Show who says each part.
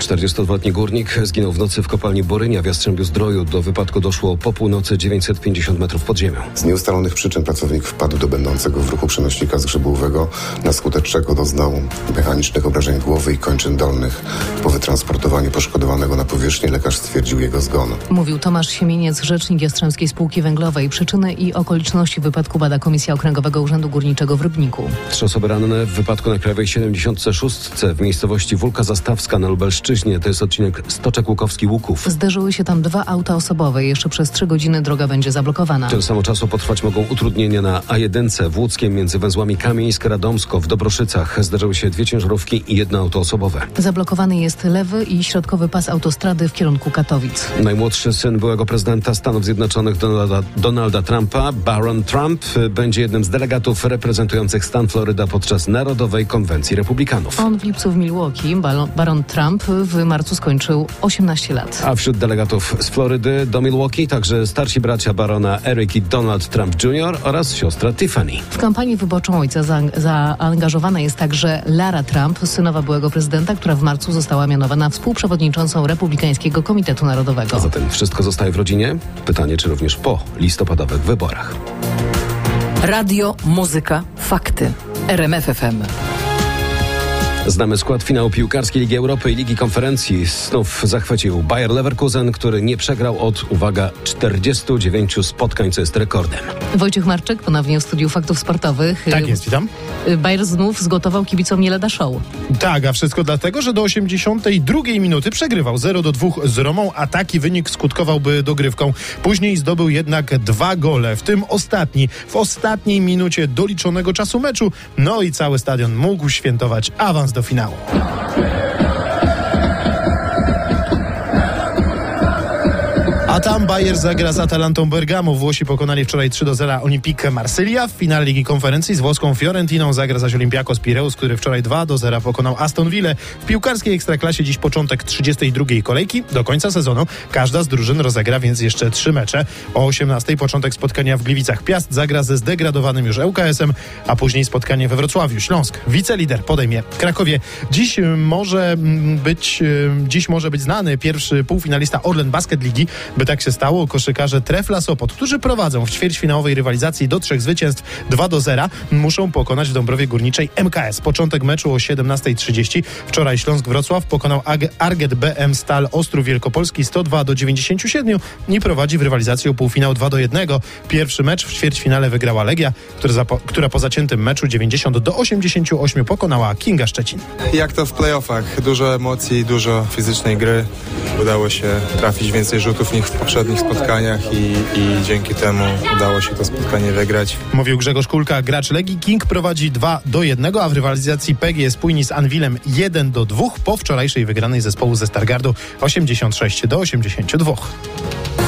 Speaker 1: 42-letni górnik zginął w nocy w kopalni Borynia w Jastrzębiu-Zdroju. Do wypadku doszło po północy 950 metrów pod ziemią.
Speaker 2: Z nieustalonych przyczyn pracownik wpadł do będącego w ruchu przenośnika zgrzebłowego, na skutek czego doznał mechanicznych obrażeń głowy i kończyn dolnych. Po wytransportowaniu poszkodowanego na powierzchnię lekarz stwierdził jego zgon.
Speaker 3: Mówił Tomasz Siemieniec, rzecznik Jastrzębskiej Spółki Węglowej. Przyczyny i okoliczności wypadku bada Komisja Okręgowego Urzędu Górniczego w Rybniku. 3
Speaker 1: osoby ranne w wypadku na Krajowej 76 w miejscowości Wólka Zastawska na Lubelszczyźnie. To jest odcinek Stoczek Łukowski-Łuków.
Speaker 3: Zderzyły się tam 2 auta osobowe. Jeszcze przez 3 godziny droga będzie zablokowana.
Speaker 1: Tyle samo czasu potrwać mogą utrudnienia na A1 w Łódzkiem między węzłami Kamieńsk-Radomsko. W Dobroszycach zderzyły się 2 ciężarówki i 1 auto osobowe.
Speaker 3: Zablokowany jest lewy i środkowy pas autostrady w kierunku Katowic.
Speaker 1: Najmłodszy syn byłego prezydenta Stanów Zjednoczonych Donalda Trumpa, Baron Trump, będzie jednym z delegatów reprezentujących stan Floryda podczas Narodowej Konwencji Republikanów.
Speaker 3: On w lipcu w Milwaukee, Baron Trump w marcu skończył 18 lat.
Speaker 1: A wśród delegatów z Florydy do Milwaukee także starsi bracia barona Eric i Donald Trump Jr. oraz siostra Tiffany.
Speaker 3: W kampanię wyborczą ojca zaangażowana jest także Lara Trump, synowa byłego prezydenta, która w marcu została mianowana współprzewodniczącą Republikańskiego Komitetu Narodowego.
Speaker 1: A zatem wszystko zostaje w rodzinie? Pytanie, czy również po listopadowych wyborach.
Speaker 4: Radio, muzyka, fakty. RMF FM.
Speaker 1: Znamy skład finału piłkarskiej Ligi Europy i Ligi Konferencji. Znów zachwycił Bayer Leverkusen, który nie przegrał od, uwaga, 49 spotkań, co jest rekordem.
Speaker 3: Wojciech Marczyk ponownie w studiu Faktów Sportowych.
Speaker 5: Tak jest, witam.
Speaker 3: Bayer znów zgotował kibicom nie lada show.
Speaker 5: Tak, a wszystko dlatego, że do 82 minuty przegrywał 0-2 z Romą, a taki wynik skutkowałby dogrywką. Później zdobył jednak 2 gole, w tym w ostatniej minucie doliczonego czasu meczu. No i cały stadion mógł świętować awans do finału. A tam Bayer zagra z Atalantą Bergamo. Włosi pokonali wczoraj 3-0 Olympique Marsylia. W finale Ligi Konferencji z włoską Fiorentiną zagra zaś Olympiakos Pireus, który wczoraj 2-0 pokonał Aston Villę. W piłkarskiej Ekstraklasie dziś początek 32 kolejki. Do końca sezonu każda z drużyn rozegra więc jeszcze 3 mecze. O 18 początek spotkania w Gliwicach. Piast zagra ze zdegradowanym już ŁKS-em, a później spotkanie we Wrocławiu. Śląsk, wicelider, podejmie Krakowie. Dziś może być znany pierwszy półfinalista Orlen Basket Ligi. By tak się stało, koszykarze Trefla Sopot, którzy prowadzą w ćwierćfinałowej rywalizacji do 3 zwycięstw 2-0, muszą pokonać w Dąbrowie Górniczej MKS. Początek meczu o 17:30. Wczoraj Śląsk Wrocław pokonał Arget BM Stal Ostrów Wielkopolski 102-97 i prowadzi w rywalizacji o półfinał 2-1. Pierwszy mecz w ćwierćfinale wygrała Legia, która po zaciętym meczu 90-88 pokonała Kinga Szczecin.
Speaker 6: Jak to w playoffach? Dużo emocji, dużo fizycznej gry. Udało się trafić więcej rzutów niż w poprzednich spotkaniach i dzięki temu udało się to spotkanie wygrać.
Speaker 5: Mówił Grzegorz Kulka, gracz Legii. King prowadzi 2-1, a w rywalizacji PGS spójni z Anwilem 1-2 po wczorajszej wygranej zespołu ze Stargardu 86-82.